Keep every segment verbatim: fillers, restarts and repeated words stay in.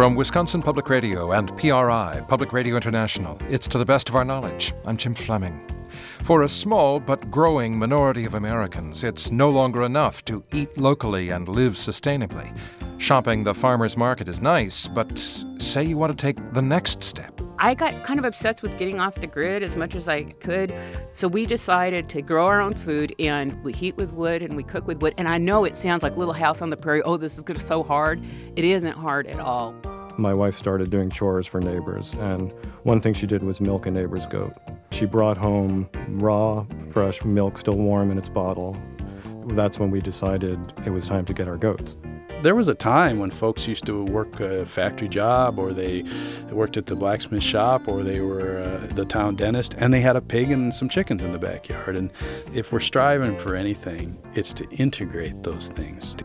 From Wisconsin Public Radio and P R I, Public Radio International, it's To the Best of Our Knowledge. I'm Jim Fleming. For a small but growing minority of Americans, it's no longer enough to eat locally and live sustainably. Shopping the farmer's market is nice, but say you want to take the next step. I got kind of obsessed with getting off the grid as much as I could, so we decided to grow our own food, and we heat with wood and we cook with wood. And I know it sounds like Little House on the Prairie, oh, this is gonna so hard. It isn't hard at all. My wife started doing chores for neighbors, and one thing she did was milk a neighbor's goat. She brought home raw, fresh milk, still warm in its bottle. That's when we decided it was time to get our goats. There was a time when folks used to work a factory job, or they worked at the blacksmith shop, or they were uh, the town dentist, and they had a pig and some chickens in the backyard. And if we're striving for anything, it's to integrate those things.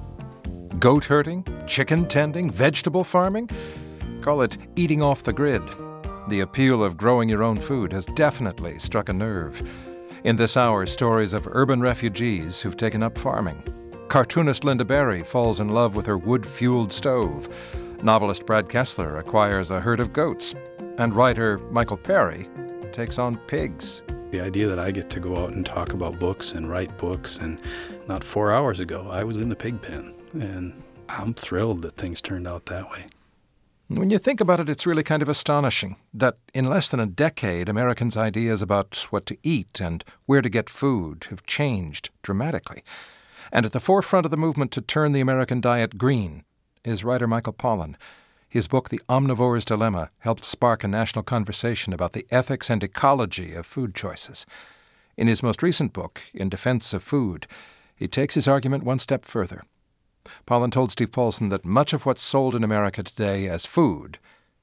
Goat herding, chicken tending, vegetable farming? Call it eating off the grid. The appeal of growing your own food has definitely struck a nerve. In this hour, stories of urban refugees who've taken up farming. Cartoonist Linda Berry falls in love with her wood-fueled stove. Novelist Brad Kessler acquires a herd of goats. And writer Michael Perry takes on pigs. The idea that I get to go out and talk about books and write books, and not four hours ago, I was in the pig pen. And I'm thrilled that things turned out that way. When you think about it, it's really kind of astonishing that in less than a decade, Americans' ideas about what to eat and where to get food have changed dramatically. And at the forefront of the movement to turn the American diet green is writer Michael Pollan. His book, The Omnivore's Dilemma, helped spark a national conversation about the ethics and ecology of food choices. In his most recent book, In Defense of Food, he takes his argument one step further. Pollan told Steve Paulson that much of what's sold in America today as food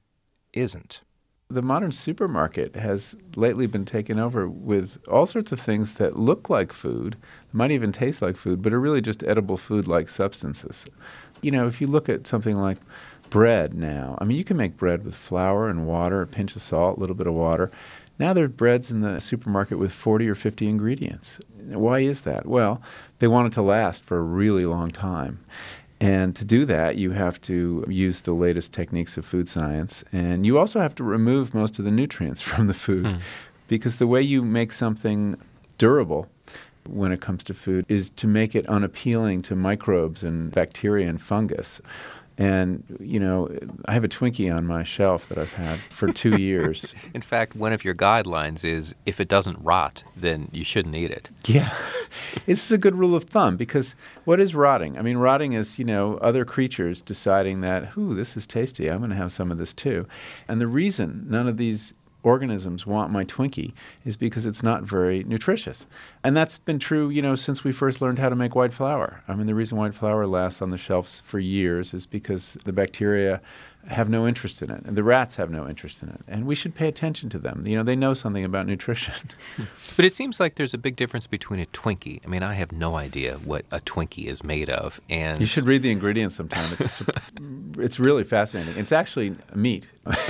isn't. The modern supermarket has lately been taken over with all sorts of things that look like food, might even taste like food, but are really just edible food-like substances. You know, if you look at something like bread now, I mean, you can make bread with flour and water, a pinch of salt, a little bit of water. Now there are breads in the supermarket with forty or fifty ingredients. Why is that? Well, they want it to last for a really long time. And to do that, you have to use the latest techniques of food science. And you also have to remove most of the nutrients from the food. Mm. Because the way you make something durable when it comes to food is to make it unappealing to microbes and bacteria and fungus. And, you know, I have a Twinkie on my shelf that I've had for two years. In fact, one of your guidelines is if it doesn't rot, then you shouldn't eat it. Yeah. This is a good rule of thumb, because what is rotting? I mean, rotting is, you know, other creatures deciding that, ooh, this is tasty, I'm going to have some of this too. And the reason none of these organisms want my Twinkie is because it's not very nutritious. And that's been true, you know, since we first learned how to make white flour. I mean, the reason white flour lasts on the shelves for years is because the bacteria have no interest in it, and the rats have no interest in it. And we should pay attention to them. You know, they know something about nutrition. But it seems like there's a big difference between a Twinkie. I mean, I have no idea what a Twinkie is made of. And you should read the ingredients sometime. It's, it's really fascinating. It's actually meat.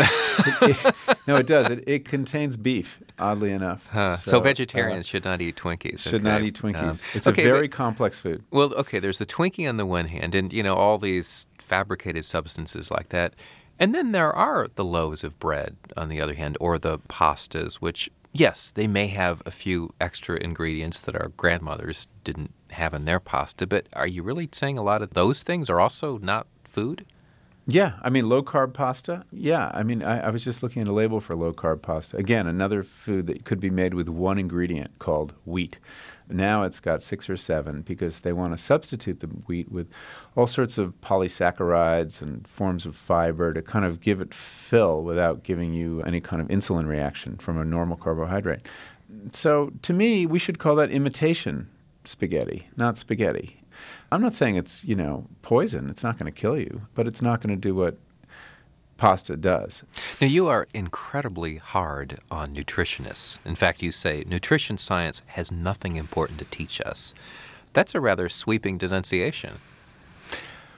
it, it, no, it does. It, it contains beef, oddly enough. Huh. So, so vegetarians uh, should not eat Twinkies. Should okay. not eat Twinkies. Um, it's okay, a very but, complex food. Well, okay, there's the Twinkie on the one hand, and, you know, all these fabricated substances like that. And then there are the loaves of bread, on the other hand, or the pastas, which, yes, they may have a few extra ingredients that our grandmothers didn't have in their pasta, but are you really saying a lot of those things are also not food? Yeah, I mean, low-carb pasta, yeah. I mean, I, I was just looking at a label for low-carb pasta. Again, another food that could be made with one ingredient called wheat. Now it's got six or seven because they want to substitute the wheat with all sorts of polysaccharides and forms of fiber to kind of give it fill without giving you any kind of insulin reaction from a normal carbohydrate. So to me, we should call that imitation spaghetti, not spaghetti. I'm not saying it's, you know, poison. It's not going to kill you, but it's not going to do what pasta does. Now, you are incredibly hard on nutritionists. In fact, you say nutrition science has nothing important to teach us. That's a rather sweeping denunciation.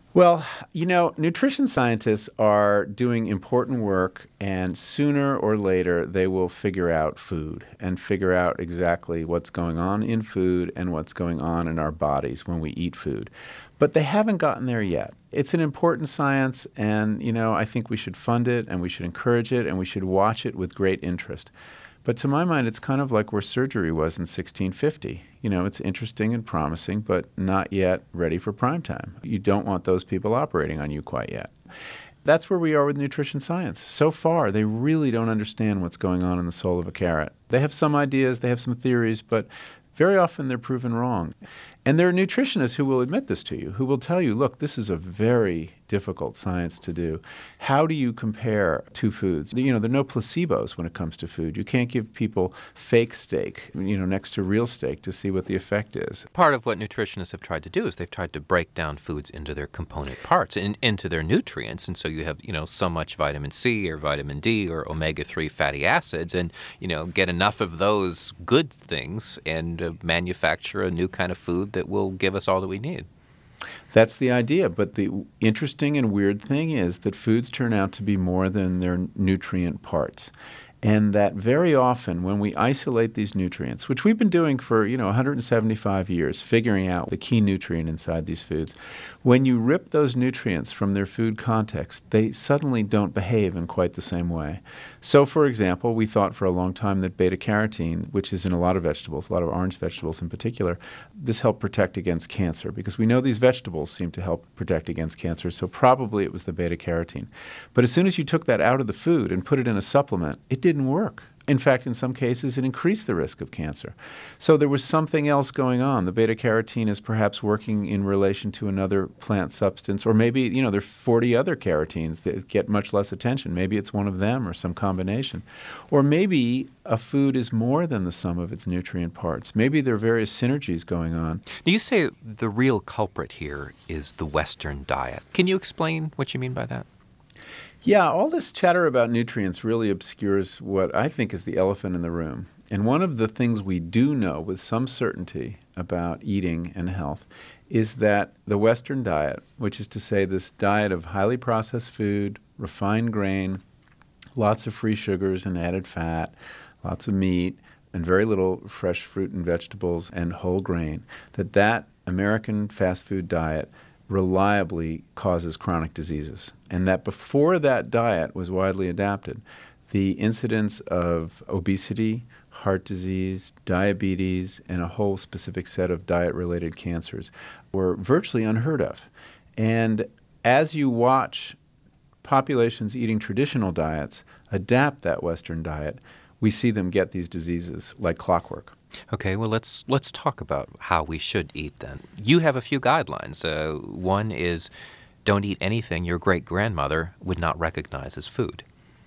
Well, you know, nutrition scientists are doing important work, and sooner or later they will figure out food and figure out exactly what's going on in food and what's going on in our bodies when we eat food. But they haven't gotten there yet. It's an important science, and, you know, I think we should fund it and we should encourage it and we should watch it with great interest. But to my mind, it's kind of like where surgery was in sixteen fifty. You know, it's interesting and promising, but not yet ready for prime time. You don't want those people operating on you quite yet. That's where we are with nutrition science. So far, they really don't understand what's going on in the soul of a carrot. They have some ideas, they have some theories, but very often they're proven wrong. And there are nutritionists who will admit this to you, who will tell you, look, this is a very difficult science to do. How do you compare two foods? You know, there are no placebos when it comes to food. You can't give people fake steak, you know, next to real steak to see what the effect is. Part of what nutritionists have tried to do is they've tried to break down foods into their component parts and into their nutrients. And so you have, you know, so much vitamin C or vitamin D or omega three fatty acids and, you know, get enough of those good things and uh, manufacture a new kind of food that will give us all that we need. That's the idea, but the interesting and weird thing is that foods turn out to be more than their nutrient parts. And that very often when we isolate these nutrients, which we've been doing for, you know, one hundred seventy-five years, figuring out the key nutrient inside these foods, when you rip those nutrients from their food context, they suddenly don't behave in quite the same way. So, for example, we thought for a long time that beta-carotene, which is in a lot of vegetables, a lot of orange vegetables in particular, this helped protect against cancer, because we know these vegetables seem to help protect against cancer, so probably it was the beta-carotene. But as soon as you took that out of the food and put it in a supplement, it didn't work. In fact, in some cases, it increased the risk of cancer. So there was something else going on. The beta-carotene is perhaps working in relation to another plant substance, or maybe, you know, there are forty other carotenes that get much less attention. Maybe it's one of them or some combination. Or maybe a food is more than the sum of its nutrient parts. Maybe there are various synergies going on. Now, you say the real culprit here is the Western diet. Can you explain what you mean by that? Yeah, all this chatter about nutrients really obscures what I think is the elephant in the room. And one of the things we do know with some certainty about eating and health is that the Western diet, which is to say this diet of highly processed food, refined grain, lots of free sugars and added fat, lots of meat, and very little fresh fruit and vegetables and whole grain, that that American fast food diet reliably causes chronic diseases. And that before that diet was widely adapted, the incidence of obesity, heart disease, diabetes, and a whole specific set of diet-related cancers were virtually unheard of. And as you watch populations eating traditional diets adapt that Western diet, we see them get these diseases like clockwork. Okay, well, let's let's talk about how we should eat then. You have a few guidelines. Uh, one is don't eat anything your great-grandmother would not recognize as food.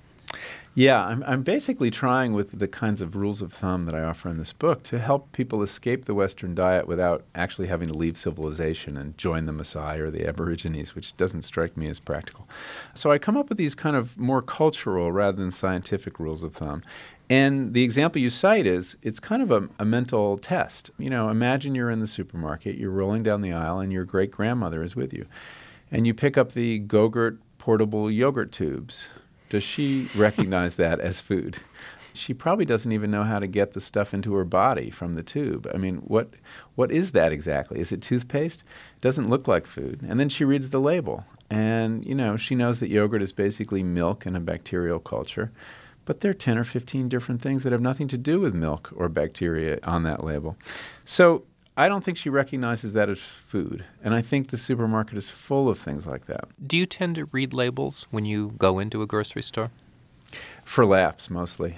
Yeah, I'm, I'm basically trying with the kinds of rules of thumb that I offer in this book to help people escape the Western diet without actually having to leave civilization and join the Maasai or the Aborigines, which doesn't strike me as practical. So I come up with these kind of more cultural rather than scientific rules of thumb. And the example you cite is, it's kind of a, a mental test. You know, imagine you're in the supermarket, you're rolling down the aisle, and your great-grandmother is with you. And you pick up the Go-Gurt portable yogurt tubes. Does she recognize that as food? She probably doesn't even know how to get the stuff into her body from the tube. I mean, what what is that exactly? Is it toothpaste? It doesn't look like food. And then she reads the label. And, you know, she knows that yogurt is basically milk in a bacterial culture. But there are ten or fifteen different things that have nothing to do with milk or bacteria on that label. So I don't think she recognizes that as food. And I think the supermarket is full of things like that. Do you tend to read labels when you go into a grocery store? For laughs, mostly.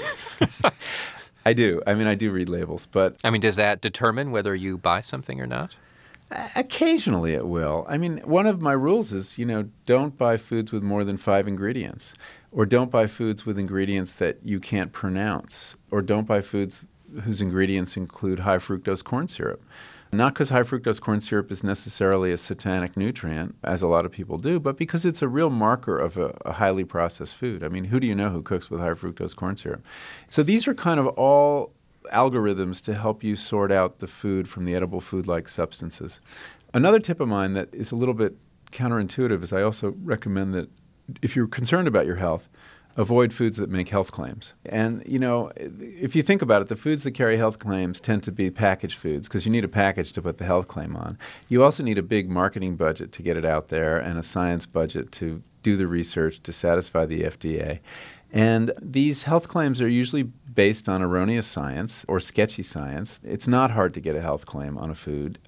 I do. I mean, I do read labels, but... I mean, does that determine whether you buy something or not? Occasionally it will. I mean, one of my rules is, you know, don't buy foods with more than five ingredients. Or don't buy foods with ingredients that you can't pronounce. Or don't buy foods whose ingredients include high fructose corn syrup. Not because high fructose corn syrup is necessarily a satanic nutrient, as a lot of people do, but because it's a real marker of a, a highly processed food. I mean, who do you know who cooks with high fructose corn syrup? So these are kind of all algorithms to help you sort out the food from the edible food-like substances. Another tip of mine that is a little bit counterintuitive is I also recommend that if you're concerned about your health, avoid foods that make health claims. And, you know, if you think about it, the foods that carry health claims tend to be packaged foods because you need a package to put the health claim on. You also need a big marketing budget to get it out there and a science budget to do the research to satisfy the F D A. And these health claims are usually based on erroneous science or sketchy science. It's not hard to get a health claim on a food.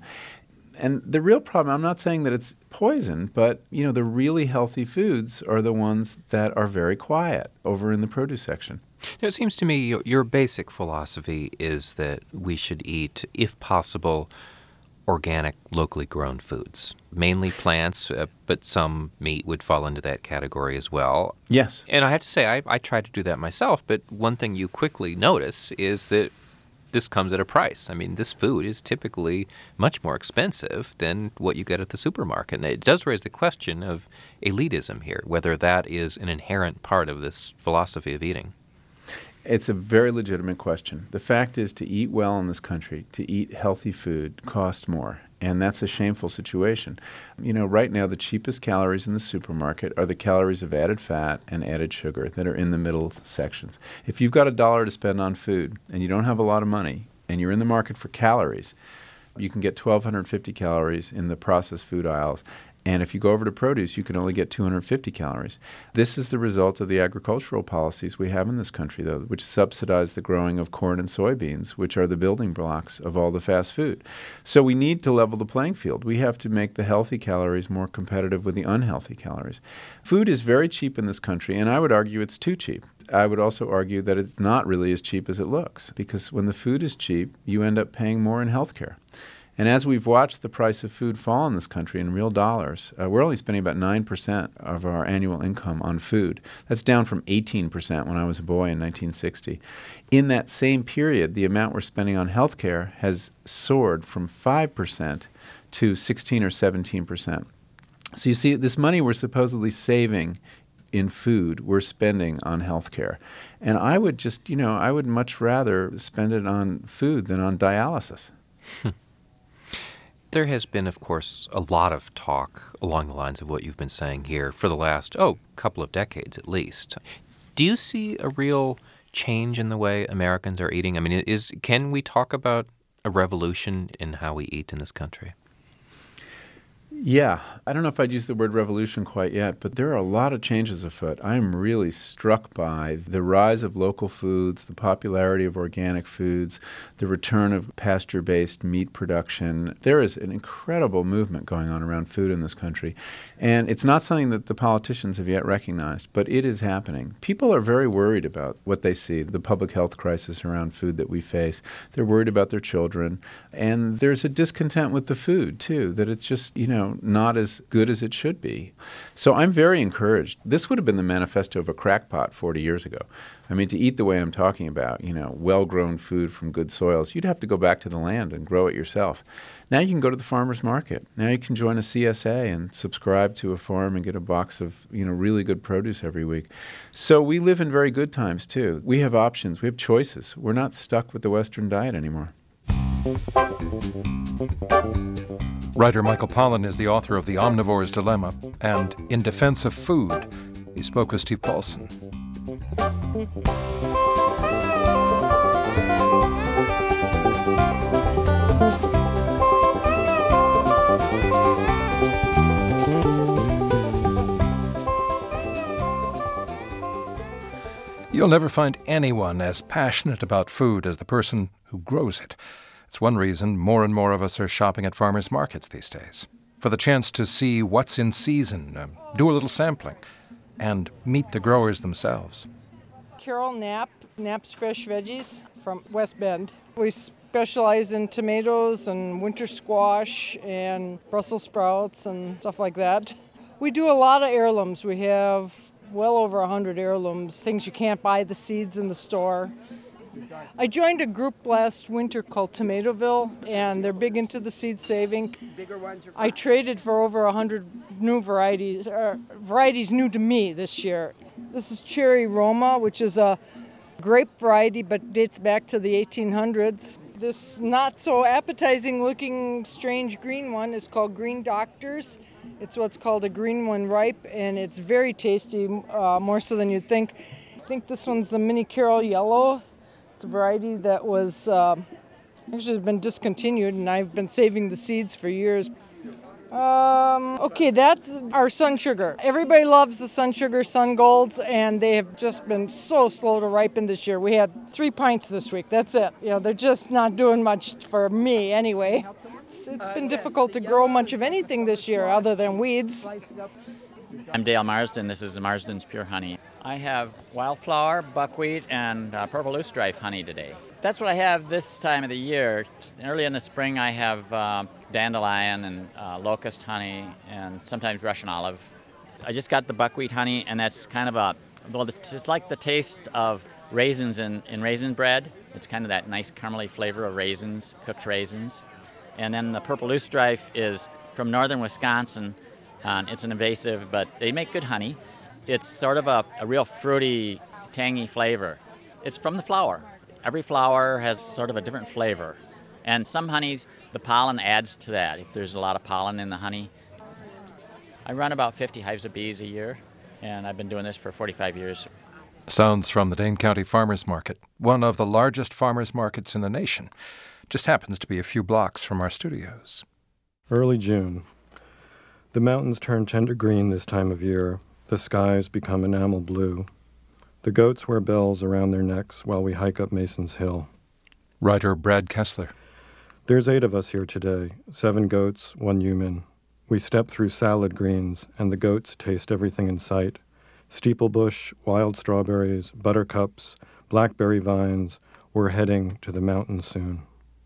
And the real problem, I'm not saying that it's poison, but, you know, the really healthy foods are the ones that are very quiet over in the produce section. Now, it seems to me your, your basic philosophy is that we should eat, if possible, organic, locally grown foods, mainly plants, uh, but some meat would fall into that category as well. Yes. And I have to say, I, I try to do that myself, but one thing you quickly notice is that this comes at a price. I mean, this food is typically much more expensive than what you get at the supermarket. And it does raise the question of elitism here, whether that is an inherent part of this philosophy of eating. It's a very legitimate question. The fact is, to eat well in this country, to eat healthy food, costs more. And that's a shameful situation. You know, right now, the cheapest calories in the supermarket are the calories of added fat and added sugar that are in the middle sections. If you've got a dollar to spend on food and you don't have a lot of money and you're in the market for calories, you can get twelve fifty calories in the processed food aisles. And if you go over to produce, you can only get two hundred fifty calories. This is the result of the agricultural policies we have in this country, though, which subsidize the growing of corn and soybeans, which are the building blocks of all the fast food. So we need to level the playing field. We have to make the healthy calories more competitive with the unhealthy calories. Food is very cheap in this country, and I would argue it's too cheap. I would also argue that it's not really as cheap as it looks, because when the food is cheap, you end up paying more in health care. And as we've watched the price of food fall in this country in real dollars, uh, we're only spending about nine percent of our annual income on food. That's down from eighteen percent when I was a boy in nineteen sixty. In that same period, the amount we're spending on health care has soared from five percent to sixteen or seventeen percent. So you see, this money we're supposedly saving in food, we're spending on health care. And I would just, you know, I would much rather spend it on food than on dialysis. There has been, of course, a lot of talk along the lines of what you've been saying here for the last, oh, couple of decades at least. Do you see a real change in the way Americans are eating? I mean, is can we talk about a revolution in how we eat in this country? Yeah, I don't know if I'd use the word revolution quite yet, but there are a lot of changes afoot. I'm really struck by the rise of local foods, the popularity of organic foods, the return of pasture-based meat production. There is an incredible movement going on around food in this country, and it's not something that the politicians have yet recognized, but it is happening. People are very worried about what they see, the public health crisis around food that we face. They're worried about their children, and there's a discontent with the food, too, that it's just, you know, not as good as it should be. So I'm very encouraged. This would have been the manifesto of a crackpot forty years ago. I mean, to eat the way I'm talking about, you know, well-grown food from good soils, you'd have to go back to the land and grow it yourself. Now you can go to the farmer's market. Now you can join a C S A and subscribe to a farm and get a box of, you know, really good produce every week. So we live in very good times, too. We have options. We have choices. We're not stuck with the Western diet anymore. Writer Michael Pollan is the author of The Omnivore's Dilemma and In Defense of Food. He spoke with Steve Paulson. You'll never find anyone as passionate about food as the person who grows it. It's one reason more and more of us are shopping at farmers' markets these days, for the chance to see what's in season, uh, do a little sampling, and meet the growers themselves. Carol Knapp, Knapp's Fresh Veggies from West Bend. We specialize in tomatoes and winter squash and Brussels sprouts and stuff like that. We do a lot of heirlooms. We have well over one hundred heirlooms, things you can't buy the seeds in the store. I joined a group last winter called Tomatoville, and they're big into the seed saving. I traded for over one hundred new varieties, or varieties new to me this year. This is Cherry Roma, which is a grape variety but dates back to the eighteen hundreds. This not so appetizing looking strange green one is called Green Doctors. It's what's called a green one ripe, and it's very tasty, uh, more so than you'd think. I think this one's the Mini Carol Yellow. It's a variety that was uh, actually been discontinued, and I've been saving the seeds for years. Um, okay, that's our Sun Sugar. Everybody loves the Sun Sugar Sun Golds, and they have just been so slow to ripen this year. We had three pints this week. That's it. You know, they're just not doing much for me anyway. It's, it's been difficult to grow much of anything this year other than weeds. I'm Dale Marsden. This is Marsden's Pure Honey. I have wildflower, buckwheat, and uh, purple loosestrife honey today. That's what I have this time of the year. Early in the spring, I have uh, dandelion and uh, locust honey and sometimes Russian olive. I just got the buckwheat honey, and that's kind of a, well, it's like the taste of raisins in, in raisin bread. It's kind of that nice caramely flavor of raisins, cooked raisins. And then the purple loosestrife is from northern Wisconsin. Uh, it's an invasive, but they make good honey. It's sort of a, a real fruity, tangy flavor. It's from the flower. Every flower has sort of a different flavor. And some honeys, the pollen adds to that, if there's a lot of pollen in the honey. I run about fifty hives of bees a year, and I've been doing this for forty-five years. Sounds from the Dane County Farmers Market, one of the largest farmers markets in the nation. Just happens to be a few blocks from our studios. Early June. The mountains turn tender green this time of year. The skies become enamel blue. The goats wear bells around their necks while we hike up Mason's Hill. Writer Brad Kessler. There's eight of us here today, seven goats, one human. We step through salad greens, and the goats taste everything in sight. Steeplebush, wild strawberries, buttercups, blackberry vines. We're heading to the mountains soon.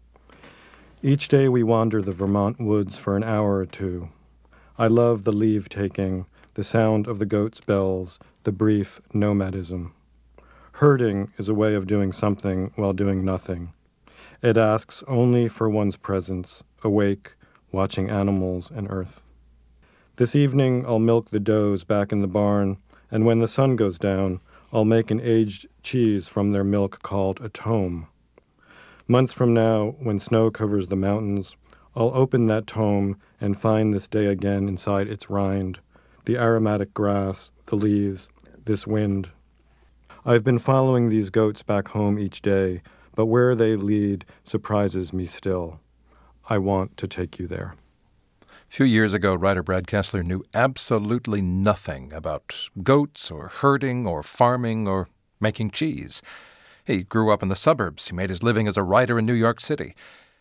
Each day we wander the Vermont woods for an hour or two. I love the leave-taking, the sound of the goats' bells, the brief nomadism. Herding is a way of doing something while doing nothing. It asks only for one's presence, awake, watching animals and earth. This evening I'll milk the does back in the barn, and when the sun goes down, I'll make an aged cheese from their milk called a tome. Months from now, when snow covers the mountains, I'll open that tome and find this day again inside its rind, the aromatic grass, the leaves, this wind. I've been following these goats back home each day, but where they lead surprises me still. I want to take you there. A few years ago, writer Brad Kessler knew absolutely nothing about goats or herding or farming or making cheese. He grew up in the suburbs. He made his living as a writer in New York City.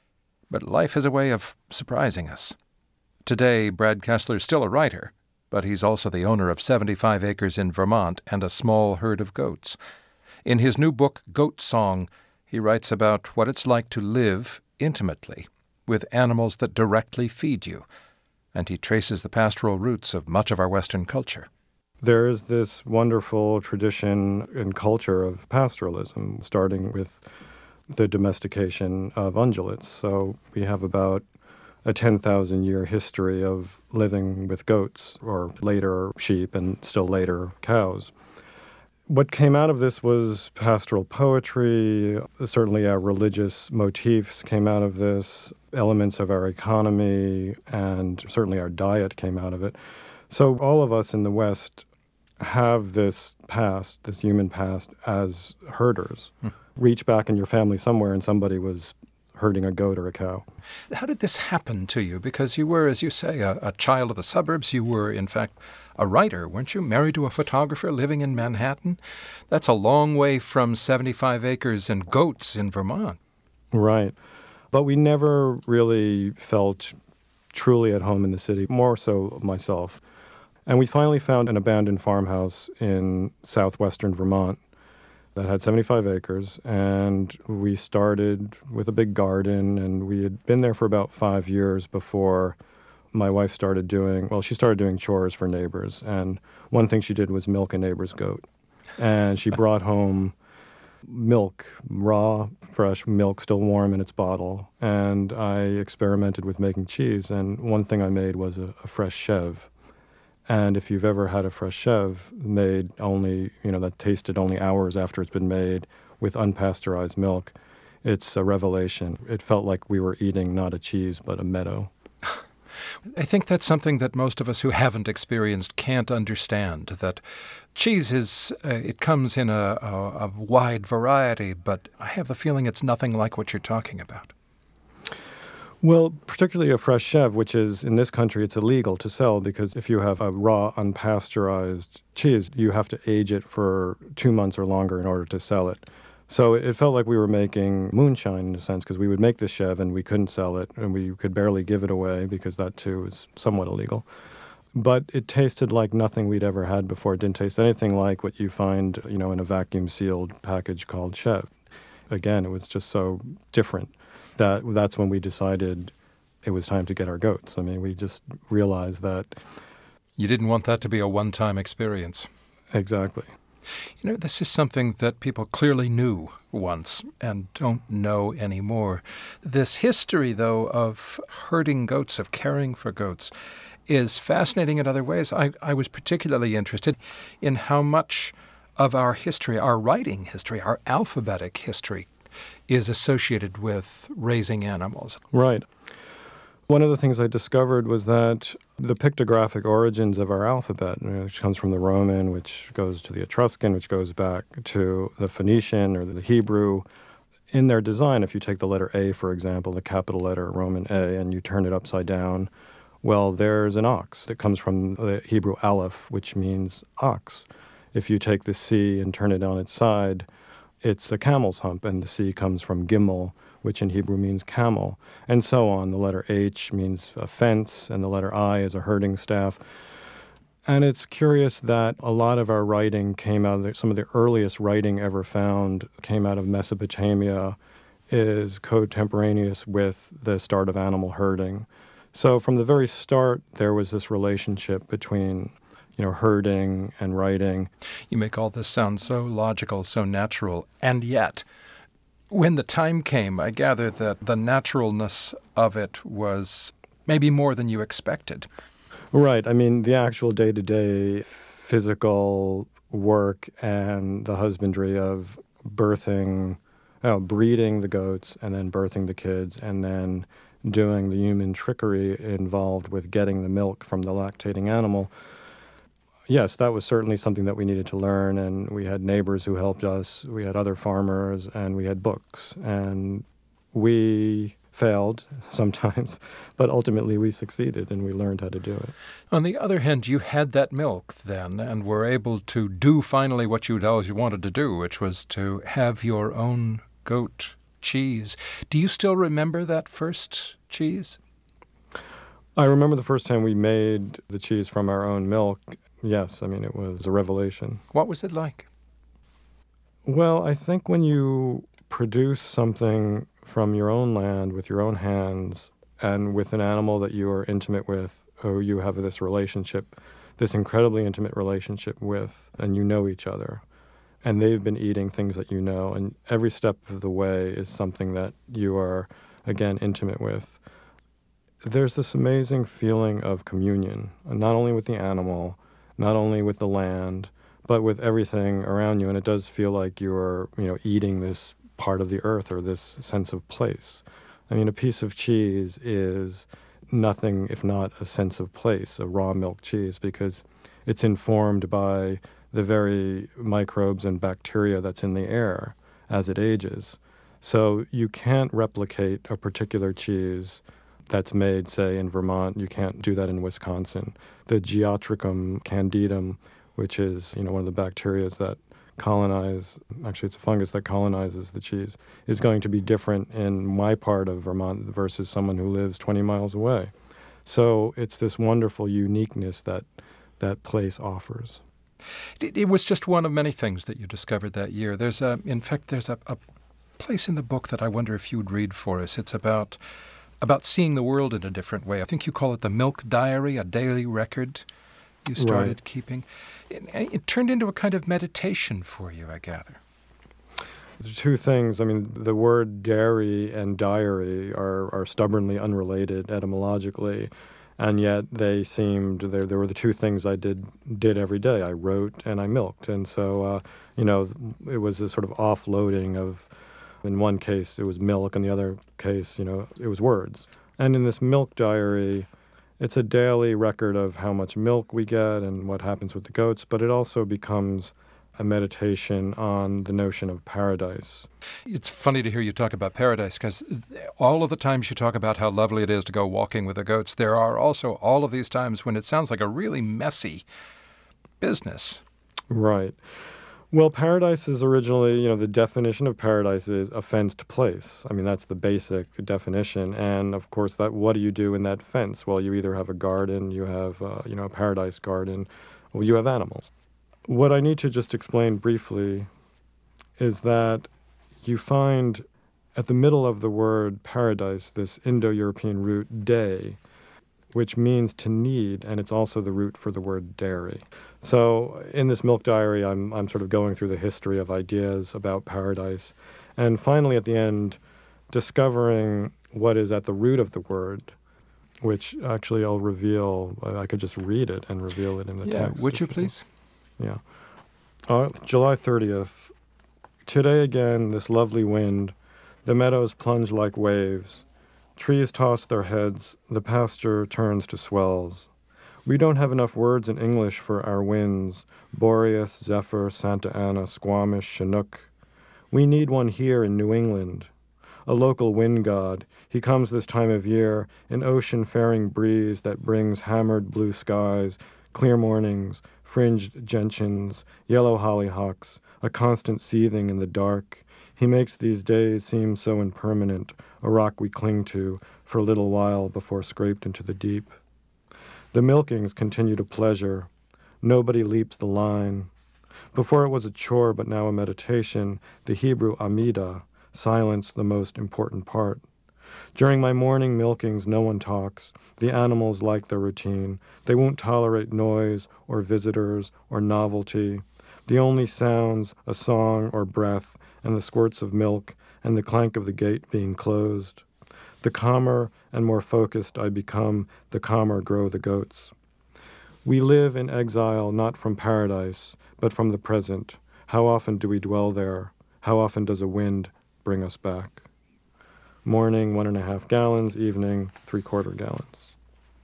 But life has a way of surprising us. Today, Brad Kessler's still a writer, but he's also the owner of seventy-five acres in Vermont and a small herd of goats. In his new book, Goat Song, he writes about what it's like to live intimately with animals that directly feed you, and he traces the pastoral roots of much of our Western culture. There is this wonderful tradition and culture of pastoralism, starting with the domestication of ungulates. So we have about a ten thousand year history of living with goats, or later sheep, and still later cows. What came out of this was pastoral poetry. Certainly our religious motifs came out of this, elements of our economy, and certainly our diet came out of it. So all of us in the West have this past, this human past, as herders. Hmm. Reach back in your family somewhere and somebody was herding a goat or a cow. How did this happen to you? Because you were, as you say, a, a child of the suburbs. You were, in fact, a writer. Weren't you married to a photographer living in Manhattan? That's a long way from seventy-five acres and goats in Vermont. Right. But we never really felt truly at home in the city, more so myself. And we finally found an abandoned farmhouse in southwestern Vermont that had seventy-five acres, and we started with a big garden, and we had been there for about five years before my wife started doing, well, she started doing chores for neighbors, and one thing she did was milk a neighbor's goat. And she brought home milk, raw, fresh milk, still warm in its bottle, and I experimented with making cheese, and one thing I made was a, a fresh chev. And if you've ever had a fresh chev made only, you know, that tasted only hours after it's been made with unpasteurized milk, it's a revelation. It felt like we were eating not a cheese, but a meadow. I think that's something that most of us who haven't experienced can't understand, that cheese is, uh, it comes in a, a, a wide variety, but I have the feeling it's nothing like what you're talking about. Well, particularly a fresh chèvre, which is, in this country, it's illegal to sell because if you have a raw, unpasteurized cheese, you have to age it for two months or longer in order to sell it. So it felt like we were making moonshine in a sense because we would make the chèvre and we couldn't sell it and we could barely give it away because that too is somewhat illegal. But it tasted like nothing we'd ever had before. It didn't taste anything like what you find, you know, in a vacuum-sealed package called chèvre. Again, it was just so different that that's when we decided it was time to get our goats. I mean, we just realized that... You didn't want that to be a one-time experience. Exactly. You know, this is something that people clearly knew once and don't know anymore. This history, though, of herding goats, of caring for goats, is fascinating in other ways. I, I was particularly interested in how much of our history, our writing history, our alphabetic history, is associated with raising animals. Right. One of the things I discovered was that the pictographic origins of our alphabet, which comes from the Roman, which goes to the Etruscan, which goes back to the Phoenician or the Hebrew, in their design, if you take the letter A, for example, the capital letter Roman A, and you turn it upside down, well, there's an ox that comes from the Hebrew aleph, which means ox. If you take the C and turn it on its side, it's a camel's hump, and the C comes from gimel, which in Hebrew means camel, and so on. The letter H means a fence, and the letter I is a herding staff. And it's curious that a lot of our writing came out of the, some of the earliest writing ever found came out of Mesopotamia, is contemporaneous with the start of animal herding. So from the very start, there was this relationship between you know, herding and writing. You make all this sound so logical, so natural, and yet, when the time came, I gather that the naturalness of it was maybe more than you expected. Right. I mean, the actual day-to-day physical work and the husbandry of birthing, oh, breeding the goats and then birthing the kids and then doing the human trickery involved with getting the milk from the lactating animal. Yes, that was certainly something that we needed to learn, and we had neighbors who helped us, we had other farmers, and we had books, and we failed sometimes, but ultimately we succeeded, and we learned how to do it. On the other hand, you had that milk then, and were able to do finally what you'd always wanted to do, which was to have your own goat cheese. Do you still remember that first cheese? I remember the first time we made the cheese from our own milk. Yes, I mean, it was a revelation. What was it like? Well, I think when you produce something from your own land with your own hands and with an animal that you are intimate with, or you have this relationship, this incredibly intimate relationship with, and you know each other, and they've been eating things that you know, and every step of the way is something that you are, again, intimate with. There's this amazing feeling of communion, not only with the animal, not only with the land, but with everything around you. And it does feel like you're, you know, eating this part of the earth or this sense of place. I mean, a piece of cheese is nothing if not a sense of place, a raw milk cheese, because it's informed by the very microbes and bacteria that's in the air as it ages. So you can't replicate a particular cheese that's made, say, in Vermont. You can't do that in Wisconsin. The Geotrichum candidum, which is, you know, one of the bacteria that colonize, actually it's a fungus that colonizes the cheese, is going to be different in my part of Vermont versus someone who lives twenty miles away. So it's this wonderful uniqueness that that place offers. It, it was just one of many things that you discovered that year. There's a, in fact, there's a, a place in the book that I wonder if you'd read for us. It's about about seeing the world in a different way. I think you call it the Milk Diary, a daily record you started right. keeping. It, it turned into a kind of meditation for you, I gather. There's two things. I mean, the word dairy and diary are, are stubbornly unrelated etymologically, and yet they seemed, there there were the two things I did did every day. I wrote and I milked. And so, uh, you know, it was a sort of offloading of, in one case, it was milk. In the other case, you know, it was words. And in this milk diary, It's a daily record of how much milk we get and what happens with the goats, but it also becomes a meditation on the notion of paradise. It's funny to hear you talk about paradise, because all of the times you talk about how lovely it is to go walking with the goats, there are also all of these times when it sounds like a really messy business. Right. Well, paradise is originally, you know, the definition of paradise is a fenced place. I mean, that's the basic definition. And, of course, that what do you do in that fence? Well, you either have a garden, you have, uh, you know, a paradise garden, or you have animals. What I need to just explain briefly is that you find at the middle of the word paradise this Indo-European root day, which means to knead, and it's also the root for the word dairy. So in this milk diary, I'm I'm sort of going through the history of ideas about paradise, and finally at the end, discovering what is at the root of the word, which actually I'll reveal. I could just read it and reveal it in the Yeah, text. would you please? Yeah. Uh, July thirtieth. Today again, this lovely wind, the meadows plunge like waves. Trees toss their heads, the pasture turns to swells. We don't have enough words in English for our winds, Boreas, Zephyr, Santa Ana, Squamish, Chinook. We need one here in New England. A local wind god, he comes this time of year, an ocean-faring breeze that brings hammered blue skies, clear mornings, fringed gentians, yellow hollyhocks, a constant seething in the dark. He makes these days seem so impermanent, a rock we cling to for a little while before scraped into the deep. The milkings continue to pleasure. Nobody leaps the line. Before it was a chore, but now a meditation, the Hebrew Amida, silence the most important part. During my morning milkings, no one talks. The animals like their routine. They won't tolerate noise or visitors or novelty. The only sounds, a song or breath, and the squirts of milk, and the clank of the gate being closed. The calmer and more focused I become, the calmer grow the goats. We live in exile not from paradise, but from the present. How often do we dwell there? How often does a wind bring us back? Morning, one and a half gallons. Evening, three-quarter gallons.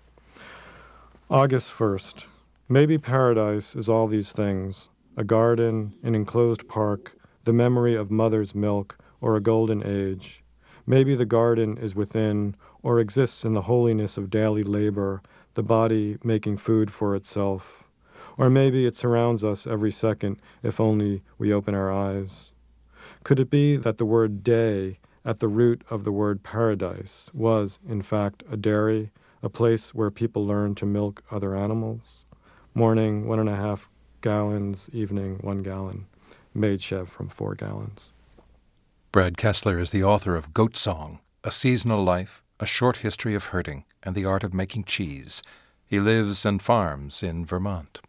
August first. Maybe paradise is all these things. A garden, an enclosed park, the memory of mother's milk, or a golden age. Maybe the garden is within, or exists in the holiness of daily labor, the body making food for itself. Or maybe it surrounds us every second, if only we open our eyes. Could it be that the word day, at the root of the word paradise, was, in fact, a dairy, a place where people learn to milk other animals? Morning, one and a half gallons. Evening, one gallon. Maid chev from four gallons. Brad Kessler is the author of Goat Song, A Seasonal Life, A Short History of Herding, and the Art of Making Cheese. He lives and farms in Vermont.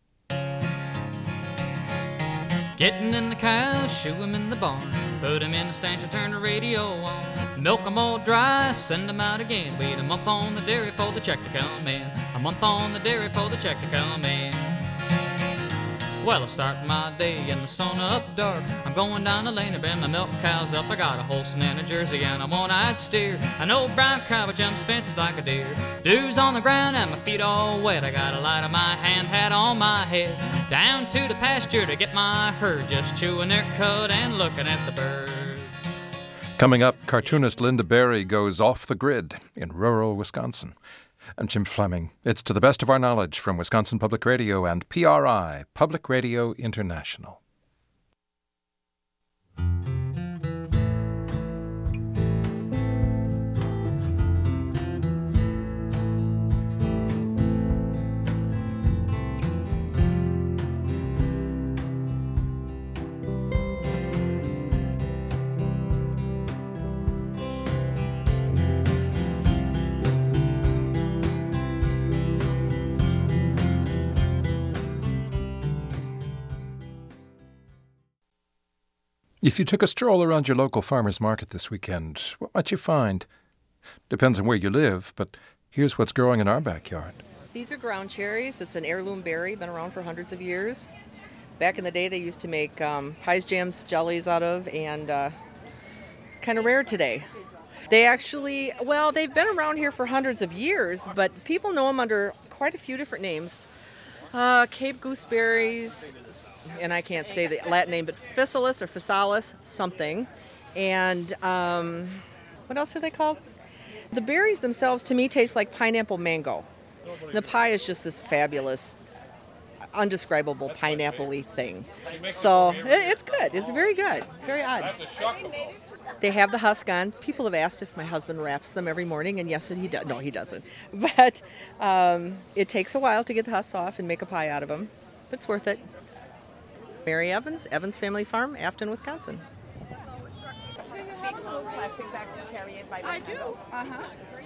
Getting in the cow, shoe 'em in the barn, put 'em in the stanchion, turn the radio on, milk 'em all dry, send 'em out again, wait a month on the dairy for the check to come in, a month on the dairy for the check to come in. Well, I start my day in the sun up dark, I'm going down the lane to bring my milk cows up, I got a Holstein and a Jersey and a one-eyed steer, an old brown cow which jumps fences like a deer, dews on the ground and my feet all wet, I got a light on my hand, hat on my head, down to the pasture to get my herd, just chewing their cud and looking at the birds. Coming up, cartoonist Linda Berry goes off the grid in rural Wisconsin. I'm Jim Fleming. It's To the Best of Our Knowledge from Wisconsin Public Radio and P R I, Public Radio International. If you took a stroll around your local farmer's market this weekend, what might you find? Depends on where you live, but here's what's growing in our backyard. These are ground cherries. It's an heirloom berry, been around for hundreds of years. Back in the day, they used to make um, pies, jams, jellies out of, and uh, kind of rare today. They actually, well, they've been around here for hundreds of years, but people know them under quite a few different names. Uh, Cape gooseberries, and I can't say the Latin name, but physalis or physalis something. And um, what else are they called? The berries themselves, to me, taste like pineapple mango. The pie is just this fabulous, undescribable pineapple-y thing. So it, it's good. It's very good. Very odd. They have the husk on. People have asked if my husband wraps them every morning, and yes, he does. No, he doesn't. But um, it takes a while to get the husks off and make a pie out of them. But it's worth it. Mary Evans, Evans Family Farm, Afton, Wisconsin. I do. Uh-huh.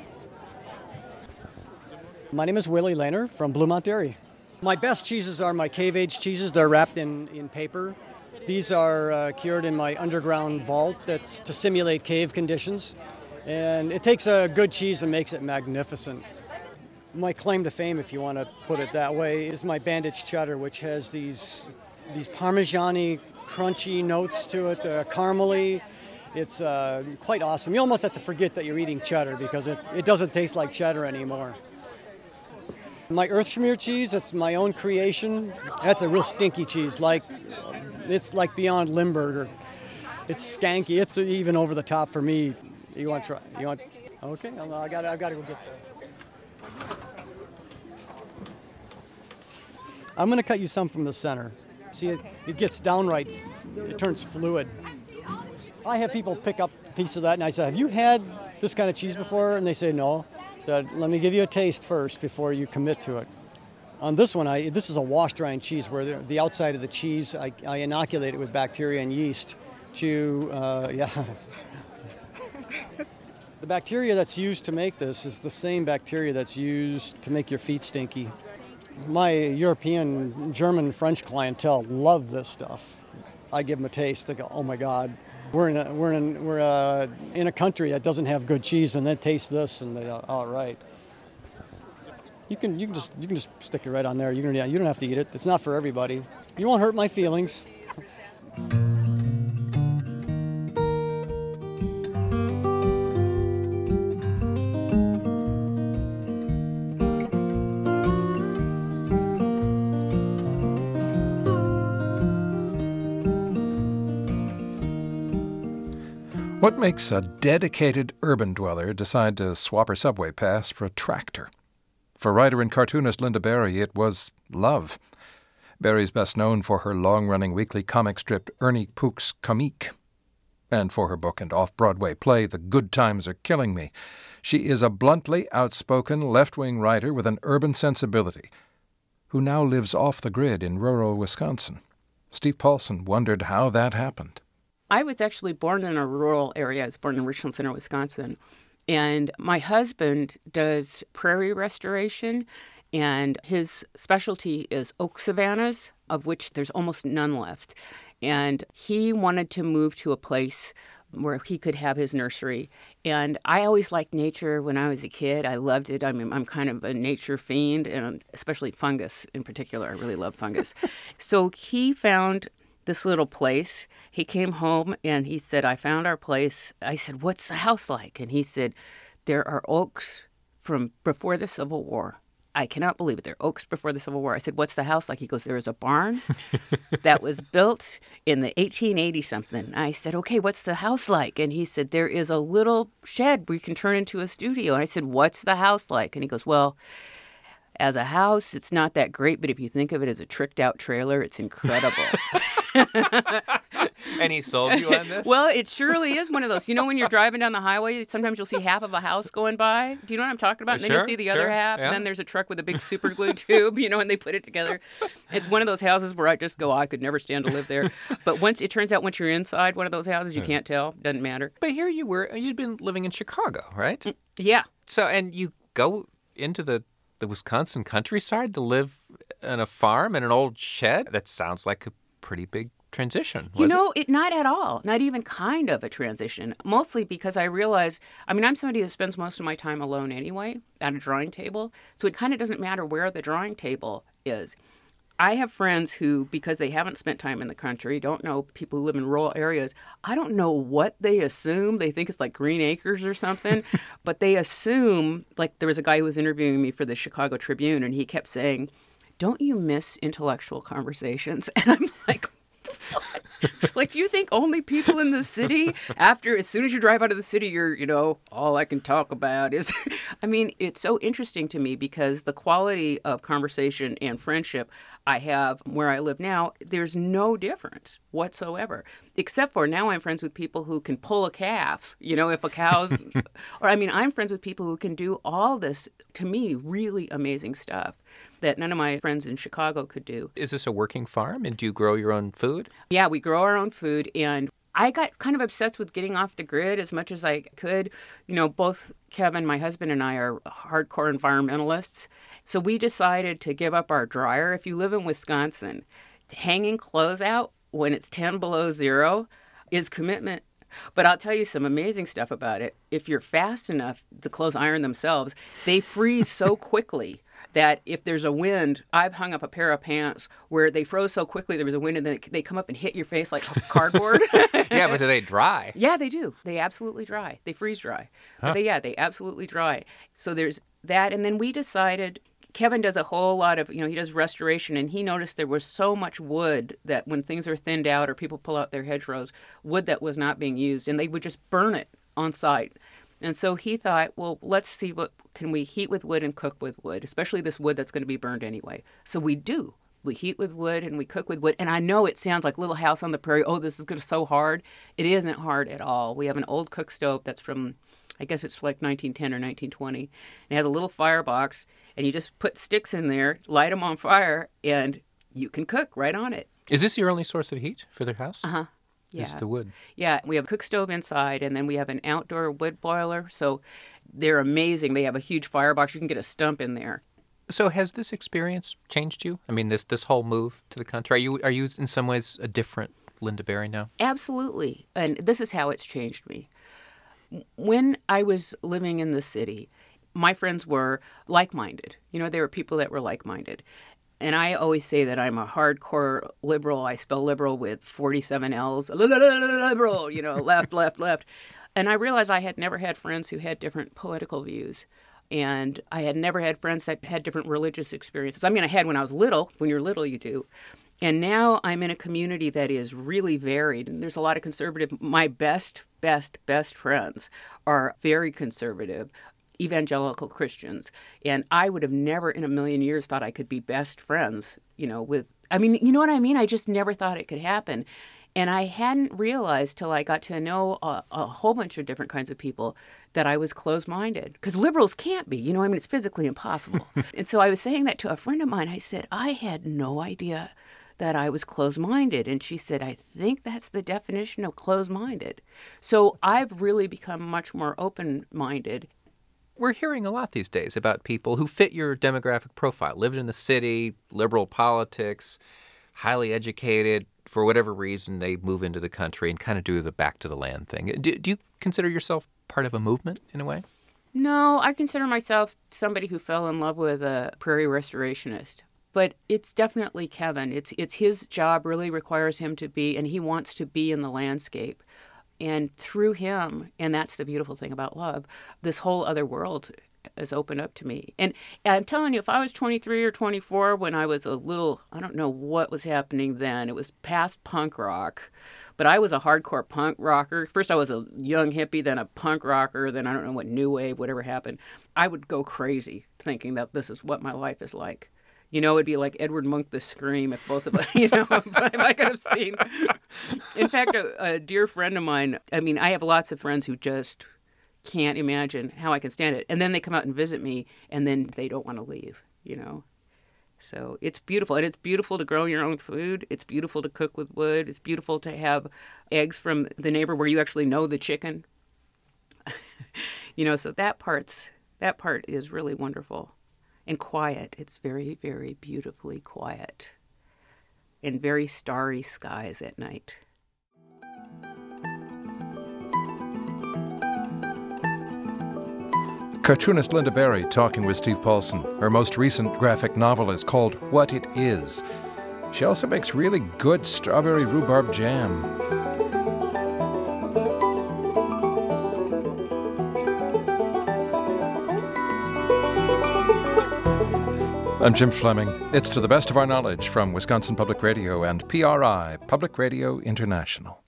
My name is Willie Lehner from Bluemont Dairy. My best cheeses are my cave-aged cheeses. They're wrapped in, in paper. These are uh, cured in my underground vault that's to simulate cave conditions. And it takes a good cheese and makes it magnificent. My claim to fame, if you want to put it that way, is my Bandage cheddar, which has these these Parmesan-y, crunchy notes to it, uh, caramely. It's uh, quite awesome. You almost have to forget that you're eating cheddar because it, it doesn't taste like cheddar anymore. My Earthschmier cheese, it's my own creation. That's a real stinky cheese. Like it's like beyond Limburger. It's skanky. It's even over the top for me. You want to try? You want? Okay, I got. I've got to go get that. I'm going to cut you some from the center. See, it, it gets downright. It turns fluid. I have people pick up a piece of that, and I say, "Have you had this kind of cheese before?" And they say, "No." So let me give you a taste first before you commit to it. On this one, I, this is a wash-drying cheese where the, the outside of the cheese, I, I inoculate it with bacteria and yeast to, uh, yeah. The bacteria that's used to make this is the same bacteria that's used to make your feet stinky. My European, German, French clientele love this stuff. I give them a taste. They go, "Oh my God, we're in a we're in we're uh, in a country that doesn't have good cheese," and they taste this, and they go, "All right." You can you can just you can just stick it right on there. You can you don't have to eat it. It's not for everybody. You won't hurt my feelings. What makes a dedicated urban dweller decide to swap her subway pass for a tractor? For writer and cartoonist Lynda Barry, it was love. Barry's best known for her long-running weekly comic strip Ernie Pooks Comique, and for her book and off-Broadway play The Good Times Are Killing Me. She is a bluntly outspoken left-wing writer with an urban sensibility who now lives off the grid in rural Wisconsin. Steve Paulson wondered how that happened. I was actually born in a rural area. I was born in Richland Center, Wisconsin. And my husband does prairie restoration, and his specialty is oak savannas, of which there's almost none left. And he wanted to move to a place where he could have his nursery. And I always liked nature when I was a kid. I loved it. I mean, I'm kind of a nature fiend, and especially fungus in particular. I really love fungus. So he found this little place. He came home and he said, "I found our place." I said, "What's the house like?" And he said, "There are oaks from before the Civil War." I cannot believe it. There are oaks before the Civil War. I said, "What's the house like?" He goes, "There is a barn that was built in the eighteen eighty something. I said, "Okay, what's the house like?" And he said, "There is a little shed where you can turn into a studio." And I said, "What's the house like?" And he goes, "Well, as a house, it's not that great, but if you think of it as a tricked-out trailer, it's incredible." And he sold you on this? Well, it surely is one of those. You know, when you're driving down the highway, sometimes you'll see half of a house going by. Do you know what I'm talking about? And then Sure, you'll see the sure, other half, yeah. and then there's a truck with a big super glue tube, you know, and they put it together. It's one of those houses where I just go, "I could never stand to live there." But once it turns out once you're inside one of those houses, you can't tell. Doesn't matter. But here you were, you'd been living in Chicago, right? Yeah. So, and you go into the, the Wisconsin countryside to live in a farm in an old shed? That sounds like a pretty big transition. You know, it? it not at all. Not even kind of a transition. Mostly because I realized, I mean, I'm somebody who spends most of my time alone anyway at a drawing table. So it kind of doesn't matter where the drawing table is. I have friends who, because they haven't spent time in the country, don't know people who live in rural areas. I don't know what they assume. They think it's like Green Acres or something, but they assume, like there was a guy who was interviewing me for the Chicago Tribune, and he kept saying, "Don't you miss intellectual conversations?" And I'm like, what? Like, you think only people in the city, after, as soon as you drive out of the city, you're, you know, all I can talk about is, I mean, it's so interesting to me because the quality of conversation and friendship I have where I live now, there's no difference whatsoever. Except for now I'm friends with people who can pull a calf, you know, if a cow's, or I mean, I'm friends with people who can do all this, to me, really amazing stuff that none of my friends in Chicago could do. Is this a working farm, and do you grow your own food? Yeah, we grow our own food, and I got kind of obsessed with getting off the grid as much as I could. You know, both Kevin, my husband, and I are hardcore environmentalists, so we decided to give up our dryer. If you live in Wisconsin, hanging clothes out when it's ten below zero is commitment. But I'll tell you some amazing stuff about it. If you're fast enough, the clothes iron themselves. They freeze so quickly that if there's a wind, I've hung up a pair of pants where they froze so quickly there was a wind and then they come up and hit your face like cardboard. Yeah, but do they dry? Yeah, they do. They absolutely dry. They freeze dry. Huh. But they, yeah, they absolutely dry. So there's that. And then we decided, Kevin does a whole lot of, you know, he does restoration, and he noticed there was so much wood that when things are thinned out or people pull out their hedgerows, wood that was not being used, and they would just burn it on site. And so he thought, well, let's see what can we heat with wood and cook with wood, especially this wood that's going to be burned anyway. So we do. We heat with wood and we cook with wood. And I know it sounds like Little House on the Prairie. Oh, this is going to so hard. It isn't hard at all. We have an old cook stove that's from, I guess it's like nineteen ten or nineteen twenty. And it has a little firebox, and you just put sticks in there, light them on fire, and you can cook right on it. Is this your only source of heat for the house? Uh-huh. Yeah. It's the wood. Yeah, we have a cook stove inside, and then we have an outdoor wood boiler. So they're amazing. They have a huge firebox. You can get a stump in there. So has this experience changed you? I mean, this this whole move to the country, are you are you in some ways a different Linda Berry now? Absolutely. And this is how it's changed me. When I was living in the city, my friends were like-minded. You know, they were people that were like-minded. And I always say that I'm a hardcore liberal. I spell liberal with forty-seven L's. Liberal, you know, left, left, left. And I realized I had never had friends who had different political views. And I had never had friends that had different religious experiences. I mean, I had when I was little. When you're little, you do. And now I'm in a community that is really varied. And there's a lot of conservative. My best, best, best friends are very conservative, evangelical Christians. And I would have never in a million years thought I could be best friends, you know, with, I mean, you know what I mean? I just never thought it could happen. And I hadn't realized till I got to know a, a whole bunch of different kinds of people that I was closed-minded. Because liberals can't be, you know, I mean, it's physically impossible. And so I was saying that to a friend of mine. I said, I had no idea that I was closed-minded. And she said, I think that's the definition of closed-minded. So I've really become much more open-minded. We're hearing a lot these days about people who fit your demographic profile, lived in the city, liberal politics, highly educated. For whatever reason, they move into the country and kind of do the back to the land thing. Do, do you consider yourself part of a movement in a way? No, I consider myself somebody who fell in love with a prairie restorationist. But it's definitely Kevin. It's it's his job really requires him to be, and he wants to be in the landscape. And through him, and that's the beautiful thing about love, this whole other world has opened up to me. And I'm telling you, if I was twenty-three or twenty-four when I was a little, I don't know what was happening then. It was past punk rock. But I was a hardcore punk rocker. First I was a young hippie, then a punk rocker, then I don't know what, new wave, whatever happened. I would go crazy thinking that this is what my life is like. You know, it'd be like Edward Munch, The Scream, if both of us, you know, if I could have seen. In fact, a, a dear friend of mine, I mean, I have lots of friends who just can't imagine how I can stand it. And then they come out and visit me, and then they don't want to leave, you know. So it's beautiful. And it's beautiful to grow your own food. It's beautiful to cook with wood. It's beautiful to have eggs from the neighbor where you actually know the chicken. You know, so that part's, that part is really wonderful. And quiet. It's very, very beautifully quiet. And very starry skies at night. Cartoonist Linda Berry talking with Steve Paulson. Her most recent graphic novel is called What It Is. She also makes really good strawberry rhubarb jam. I'm Jim Fleming. It's To the Best of Our Knowledge from Wisconsin Public Radio and P R I, Public Radio International.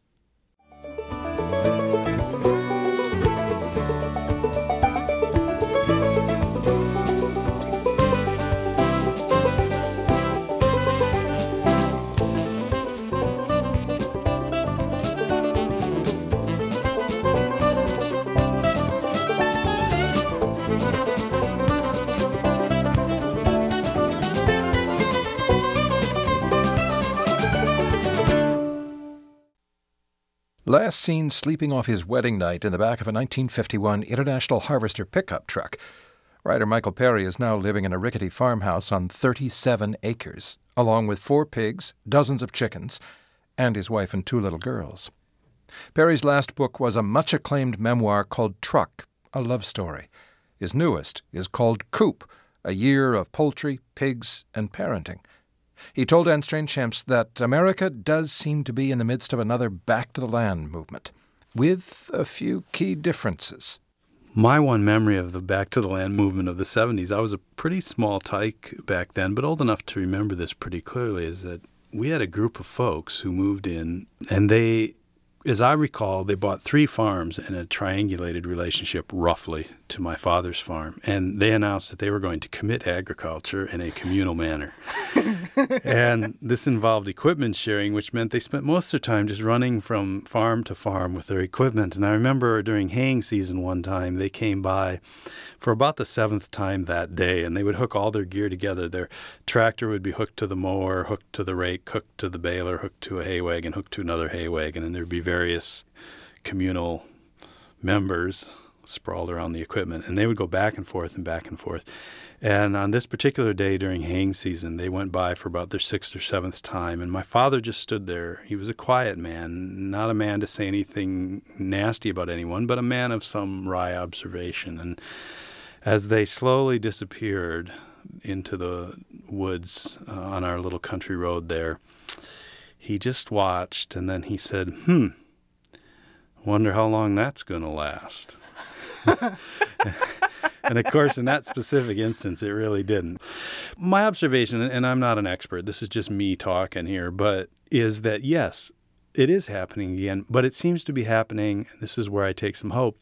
Last seen sleeping off his wedding night in the back of a nineteen fifty-one International Harvester pickup truck. Writer Michael Perry is now living in a rickety farmhouse on thirty-seven acres, along with four pigs, dozens of chickens, and his wife and two little girls. Perry's last book was a much-acclaimed memoir called Truck, a love story. His newest is called Coop, a year of poultry, pigs, and parenting. He told Anne Strainchamps that America does seem to be in the midst of another back-to-the-land movement, with a few key differences. My one memory of the back-to-the-land movement of the seventies, I was a pretty small tyke back then, but old enough to remember this pretty clearly, is that we had a group of folks who moved in, and they, as I recall, they bought three farms in a triangulated relationship, roughly, to my father's farm. And they announced that they were going to commit agriculture in a communal manner. And this involved equipment sharing, which meant they spent most of their time just running from farm to farm with their equipment. And I remember during haying season one time, they came by for about the seventh time that day, and they would hook all their gear together. Their tractor would be hooked to the mower, hooked to the rake, hooked to the baler, hooked to a hay wagon, hooked to another hay wagon, and there'd be various communal members sprawled around the equipment, and they would go back and forth and back and forth. And on this particular day during haying season, they went by for about their sixth or seventh time, and my father just stood there. He was a quiet man, not a man to say anything nasty about anyone, but a man of some wry observation. And as they slowly disappeared into the woods uh, on our little country road there, he just watched, and then he said, hmm, wonder how long that's going to last. And, of course, in that specific instance, it really didn't. My observation, and I'm not an expert, this is just me talking here, but is that, yes, it is happening again, but it seems to be happening, and this is where I take some hope,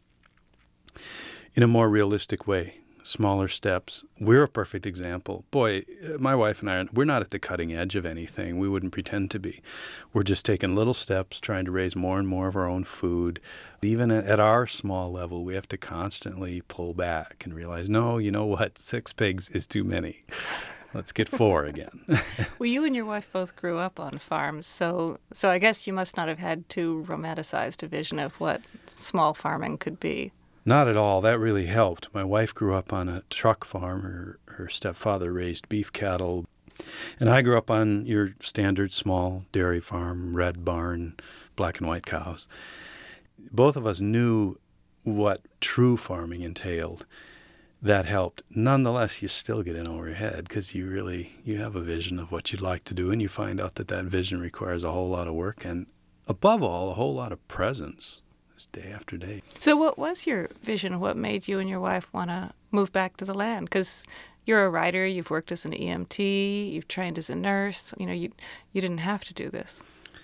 in a more realistic way. Smaller steps. We're a perfect example. Boy, my wife and I, we're not at the cutting edge of anything. We wouldn't pretend to be. We're just taking little steps, trying to raise more and more of our own food. Even at our small level, we have to constantly pull back and realize, no, you know what? Six pigs is too many. Let's get four again. Well, you and your wife both grew up on farms, so so I guess you must not have had too romanticized a vision of what small farming could be. Not at all. That really helped. My wife grew up on a truck farm. Her, her stepfather raised beef cattle. And I grew up on your standard small dairy farm, red barn, black and white cows. Both of us knew what true farming entailed. That helped. Nonetheless, you still get in over your head because you really, you have a vision of what you'd like to do, and you find out that that vision requires a whole lot of work and, above all, a whole lot of presence. Day after day. So what was your vision? What made you and your wife want to move back to the land? Because you're a writer, you've worked as an E M T, you've trained as a nurse. You know, you you didn't have to do this.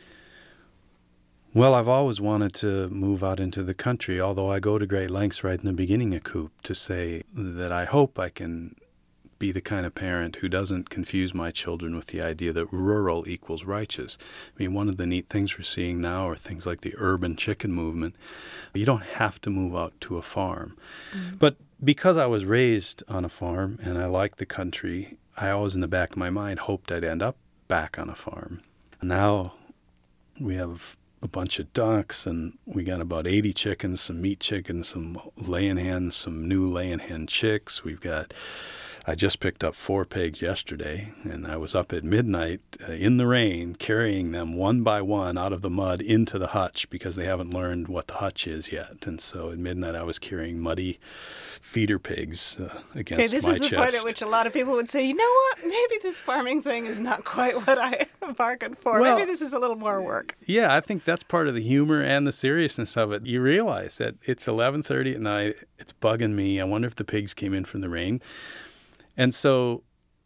Well, I've always wanted to move out into the country, although I go to great lengths right in the beginning of Coop to say that I hope I can be the kind of parent who doesn't confuse my children with the idea that rural equals righteous. I mean, one of the neat things we're seeing now are things like the urban chicken movement. You don't have to move out to a farm. Mm-hmm. But because I was raised on a farm and I liked the country, I always in the back of my mind hoped I'd end up back on a farm. Now we have a bunch of ducks, and we got about eighty chickens, some meat chickens, some laying hens, some new laying hen chicks. We've got I just picked up four pigs yesterday, and I was up at midnight uh, in the rain carrying them one by one out of the mud into the hutch because they haven't learned what the hutch is yet. And so at midnight I was carrying muddy feeder pigs uh, against my chest. Okay, this is the point at which a lot of people would say, you know what, maybe this farming thing is not quite what I bargained for. Well, maybe this is a little more work. Yeah, I think that's part of the humor and the seriousness of it. You realize that it's eleven thirty at night, it's bugging me. I wonder if the pigs came in from the rain. And so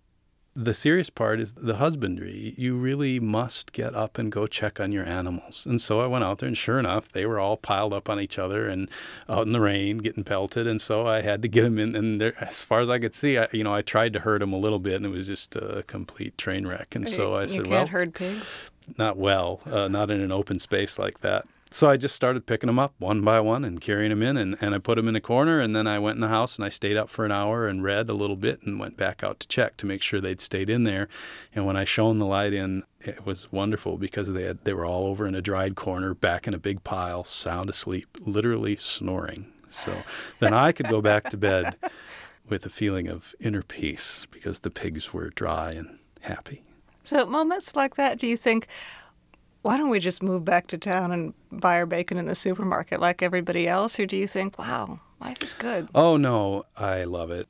the serious part is the husbandry. You really must get up and go check on your animals. And so I went out there, and sure enough, they were all piled up on each other and out in the rain getting pelted. And so I had to get them in. And as far as I could see, I, you know, I tried to herd them a little bit, and it was just a complete train wreck. And so I you said, can't well, herd pigs? Not well, uh, not in an open space like that. So I just started picking them up one by one and carrying them in, and, and I put them in a corner, and then I went in the house and I stayed up for an hour and read a little bit and went back out to check to make sure they'd stayed in there. And when I shone the light in, it was wonderful because they had, they were all over in a dried corner, back in a big pile, sound asleep, literally snoring. So then I could go back to bed with a feeling of inner peace because the pigs were dry and happy. So at moments like that, do you think, why don't we just move back to town and buy our bacon in the supermarket like everybody else? Or do you think, wow, life is good? Oh, no, I love it.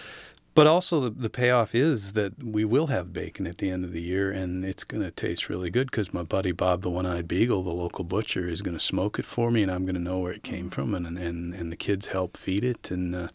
But also the, the payoff is that we will have bacon at the end of the year, and it's going to taste really good because my buddy Bob, the One-Eyed Beagle, the local butcher, is going to smoke it for me, and I'm going to know where it came from, and and, and the kids help feed it. And uh,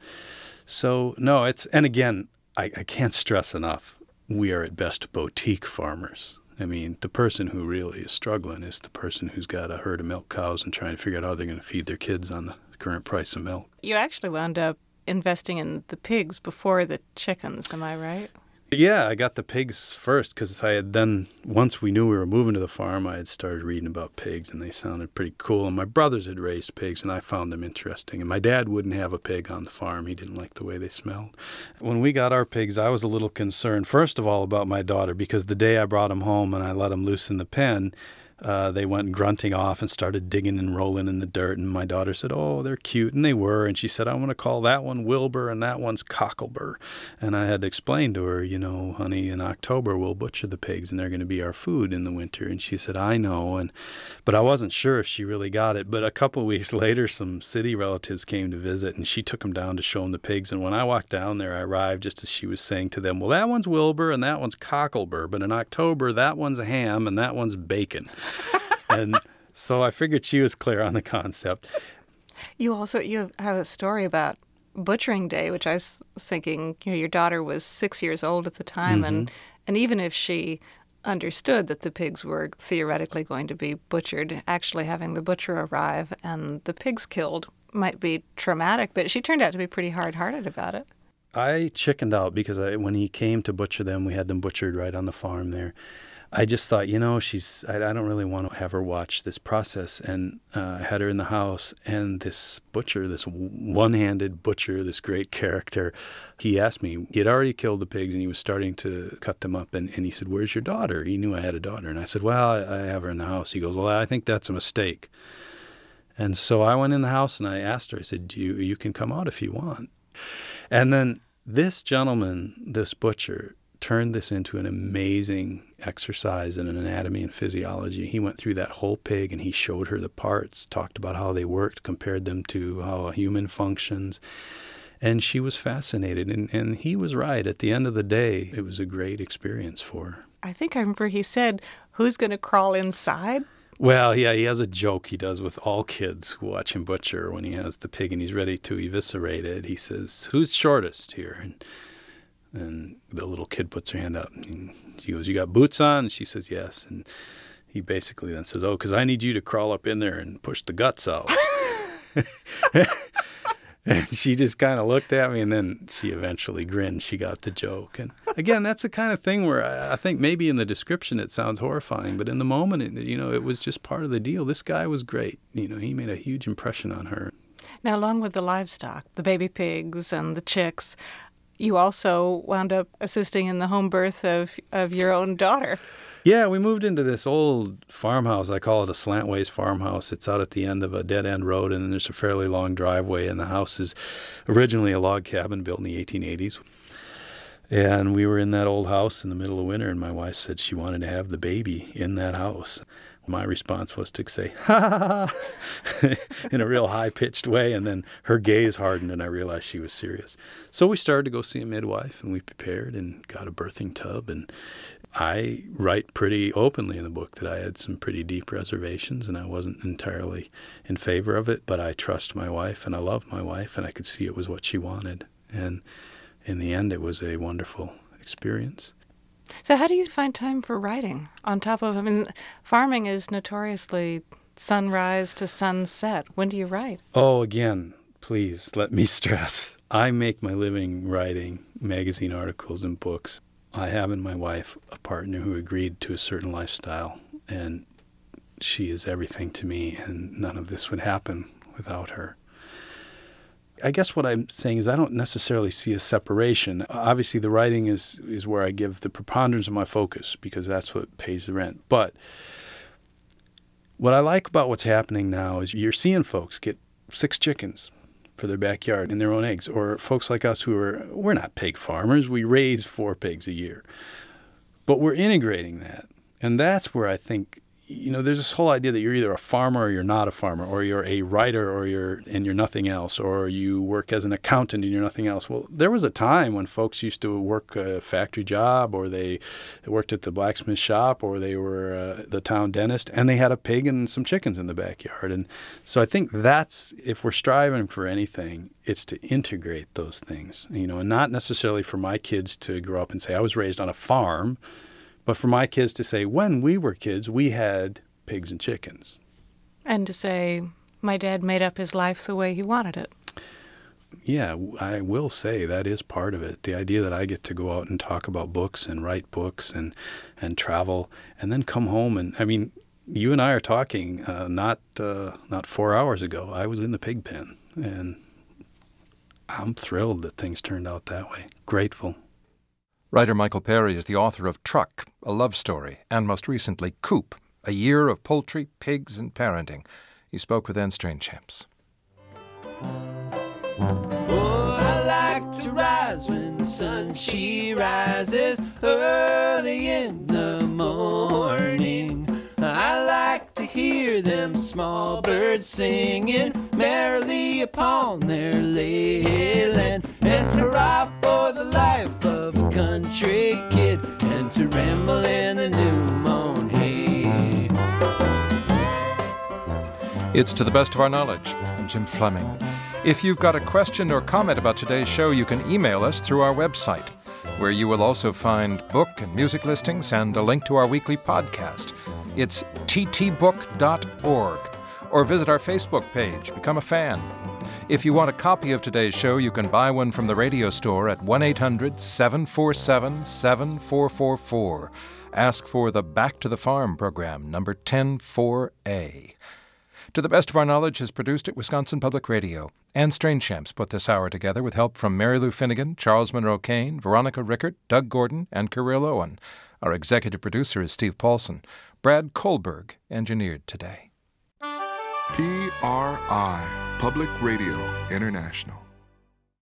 so, no, it's, and again, I, I can't stress enough, we are at best boutique farmers. I mean, the person who really is struggling is the person who's got a herd of milk cows and trying to figure out how they're going to feed their kids on the current price of milk. You actually wound up investing in the pigs before the chickens, am I right? Yeah, I got the pigs first because I had then, once we knew we were moving to the farm, I had started reading about pigs, and they sounded pretty cool. And my brothers had raised pigs, and I found them interesting. And my dad wouldn't have a pig on the farm. He didn't like the way they smelled. When we got our pigs, I was a little concerned, first of all, about my daughter, because the day I brought them home and I let them loose in the pen, Uh, they went grunting off and started digging and rolling in the dirt. And my daughter said, oh, they're cute. And they were. And she said, I want to call that one Wilbur and that one's Cocklebur. And I had to explain to her, you know, honey, in October we'll butcher the pigs and they're going to be our food in the winter. And she said, I know. And but I wasn't sure if she really got it. But a couple of weeks later, some city relatives came to visit, and she took them down to show them the pigs. And when I walked down there, I arrived just as she was saying to them, well, that one's Wilbur and that one's Cocklebur. But in October, that one's a ham and that one's bacon. And so I figured she was clear on the concept. You also you have a story about Butchering Day, which I was thinking, you know, your daughter was six years old at the time, mm-hmm. and and even if she understood that the pigs were theoretically going to be butchered, actually having the butcher arrive and the pigs killed might be traumatic, but she turned out to be pretty hard-hearted about it. I chickened out because I, when he came to butcher them, we had them butchered right on the farm there. I just thought, you know, she's, I, I don't really want to have her watch this process. And uh, I had her in the house, and this butcher, this one-handed butcher, this great character, he asked me, he had already killed the pigs and he was starting to cut them up. And, and he said, where's your daughter? He knew I had a daughter. And I said, well, I, I have her in the house. He goes, well, I think that's a mistake. And so I went in the house and I asked her, I said, you, you can come out if you want. And then this gentleman, this butcher, turned this into an amazing exercise in an anatomy and physiology. He went through that whole pig and he showed her the parts, talked about how they worked, compared them to how a human functions. And she was fascinated. And, and he was right. At the end of the day, it was a great experience for her. I think I remember he said, who's going to crawl inside? Well, yeah, he has a joke he does with all kids who watch him butcher when he has the pig and he's ready to eviscerate it. He says, who's shortest here? And And the little kid puts her hand up. And she goes, you got boots on? And she says, yes. And he basically then says, oh, because I need you to crawl up in there and push the guts out. And she just kind of looked at me, and then she eventually grinned. She got the joke. And again, that's the kind of thing where I, I think maybe in the description it sounds horrifying, but in the moment, it, you know, it was just part of the deal. This guy was great. You know, he made a huge impression on her. Now, along with the livestock, the baby pigs and the chicks, you also wound up assisting in the home birth of, of your own daughter. Yeah, we moved into this old farmhouse. I call it a slantways farmhouse. It's out at the end of a dead-end road, and there's a fairly long driveway, and the house is originally a log cabin built in the eighteen eighties. And we were in that old house in the middle of winter, and my wife said she wanted to have the baby in that house. My response was to say, ha, ha, ha, in a real high-pitched way, and then her gaze hardened, and I realized she was serious. So we started to go see a midwife, and we prepared and got a birthing tub, and I write pretty openly in the book that I had some pretty deep reservations, and I wasn't entirely in favor of it, but I trust my wife, and I love my wife, and I could see it was what she wanted. And in the end, it was a wonderful experience. So how do you find time for writing on top of, I mean, farming is notoriously sunrise to sunset. When do you write? Oh, again, please let me stress. I make my living writing magazine articles and books. I have in my wife a partner who agreed to a certain lifestyle, and she is everything to me, and none of this would happen without her. I guess what I'm saying is I don't necessarily see a separation. Obviously, the writing is, is where I give the preponderance of my focus because that's what pays the rent. But what I like about what's happening now is you're seeing folks get six chickens for their backyard and their own eggs, or folks like us who are, we're not pig farmers. We raise four pigs a year. But we're integrating that. And that's where I think, you know, there's this whole idea that you're either a farmer or you're not a farmer, or you're a writer or you're and you're nothing else, or you work as an accountant and you're nothing else. Well, there was a time when folks used to work a factory job, or they worked at the blacksmith shop, or they were uh, the town dentist, and they had a pig and some chickens in the backyard. And so I think that's, if we're striving for anything, it's to integrate those things, you know, and not necessarily for my kids to grow up and say, I was raised on a farm, but for my kids to say, when we were kids, we had pigs and chickens. And to say, my dad made up his life the way he wanted it. Yeah, I will say that is part of it. The idea that I get to go out and talk about books and write books and, and travel and then come home. And I mean, you and I are talking uh, not uh, not four hours ago. I was in the pig pen, and I'm thrilled that things turned out that way. Grateful. Writer Michael Perry is the author of Truck, a love story, and most recently Coop, a year of poultry, pigs, and parenting. He spoke with Anne Strainchamps. Oh, I like to rise when the sun she rises early in the morning. I like to hear them small birds singing merrily upon their leyland, and to ride for the life of a country kid, and to ramble in the new mown hay. It's To the Best of Our Knowledge. I'm Jim Fleming. If you've got a question or comment about today's show, you can email us through our website, where you will also find book and music listings and a link to our weekly podcast. It's t t book dot org. Or visit our Facebook page. Become a fan. If you want a copy of today's show, you can buy one from the radio store at one eight hundred seven four seven seven four four four. Ask for the Back to the Farm program, number ten four A. To the Best of Our Knowledge is produced at Wisconsin Public Radio. Anne Strainchamps put this hour together with help from Mary Lou Finnegan, Charles Monroe Kane, Veronica Rickert, Doug Gordon, and Kirill Owen. Our executive producer is Steve Paulson. Brad Kohlberg engineered today. P R I, Public Radio International.